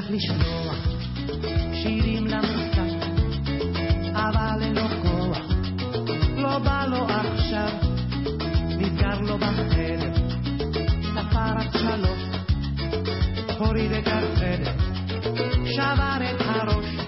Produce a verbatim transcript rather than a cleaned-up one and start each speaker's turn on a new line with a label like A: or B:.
A: שמח לשמוע שירים למוסף, אבל אין לו כוח, לא בא לו עכשיו, נסגר לו בחדר, ספר עד שלוש, הוריד את החדר, שבר את הראש,